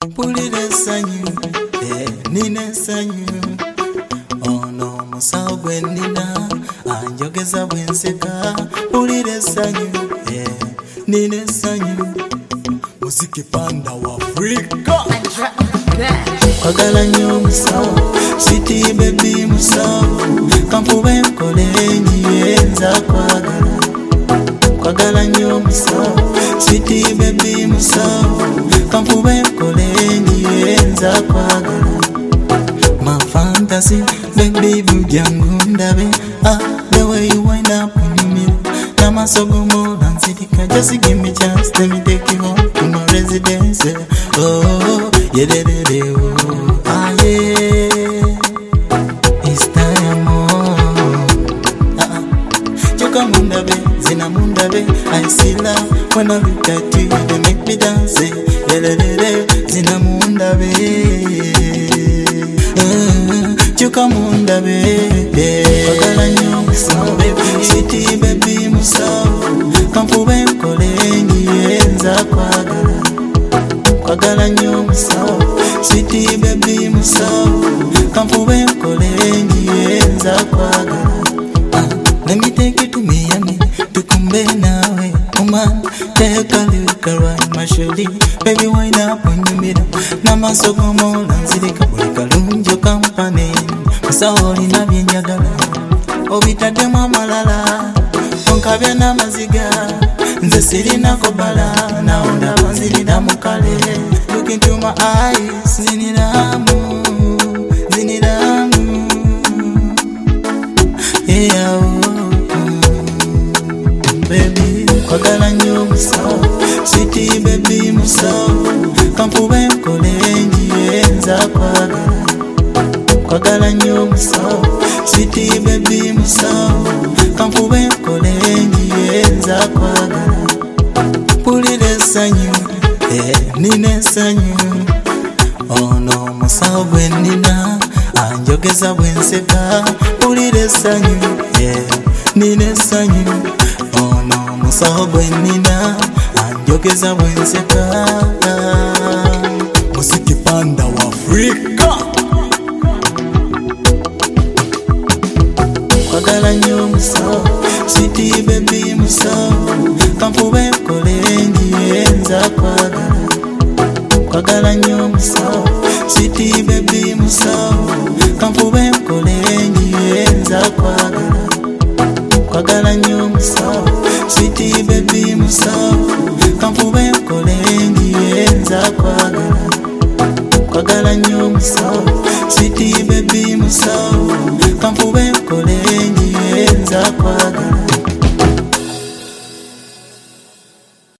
Mpulira essanyu, nina essanyu. Ono omusawo gwe nina anjogeza bwe nseka. Mpulira essanyu, nina essanyu. Muziki panda wa Afrika. Kwagala nnyo omusawo, sweet baby musawo. Kanfube nkole nyiyenza kwagala. Kwagala nnyo omusawo, sweet baby musawo. Kanfube nkole nyiyenza kwagala. My fantasy, baby bujyangu ndabe. The way you wind up on your mirror. Namasogomo lanzidika, just give me chance, let me take you home to my residence. Oh, yeah, oh, yeah. It's time, Choka mundabe, zina mundabe. I see love when I look at you, they make me dance. Yeah, zina mundabe. Choka mundabe. Kwagala nnyo musawo, sweet baby musawo. Kanfube nkole nyiyenza kwagala. Kwagala nnyo musawo, sweet baby musawo. Kanfube nkole nyiyenza kwagala. Let me take you to Miami, tukumbe nawe. Woman, take a look around my shoulder. Baby, wind up on your middle. Namasogomo lanzidika, buli company. Musawo olina byenjagala, obitaddemu amalala. Onkabya n'amaziga, nze sirinako bala. Nawo ndaba nzirira mu kale. Look into my eyes, ziniramu, ziniramu. Yeah, baby, kwagala nnyo musawo, sweet baby musawo. Kanfube nkole nyiyenza kwagala. Kwagala nnyo musawo, sweet baby musawo. Kanfube nkole nyiyenza kwagala. Mpulira essanyu, nina essanyu. Ono omusawo gwe nina anjogeza bwe nseka. Mpulira essanyu, nina essanyu. Ono omusawo gwe nina anjogeza bwe nseka. Muziki panda wa Afrika. Kwagala nnyo musawo, sweet baby musawo. Kanfube nkole nyiyenza kwagala. Kwagala nnyo musawo, sweet baby musawo. Kanfube nkole nyiyenza kwagala. Kwagala nnyo musawo, sweet baby musawo. Kanfube nkole nyiyenza kwagala. Kwagala nnyo musawo,